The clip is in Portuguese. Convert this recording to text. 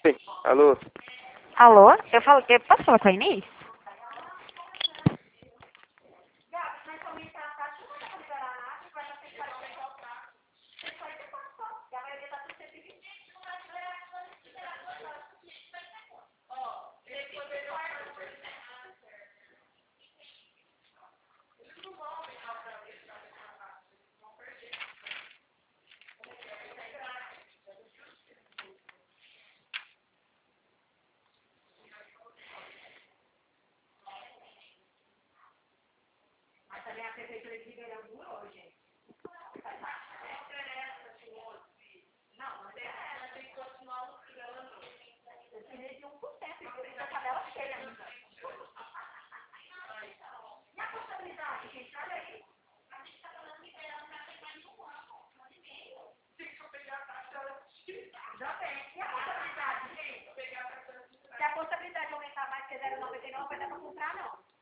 Oi, alô? Alô? Eu posso falar com a Inês? Se a contabilidade aumentar mais que 0,99, vai dar pra comprar, não.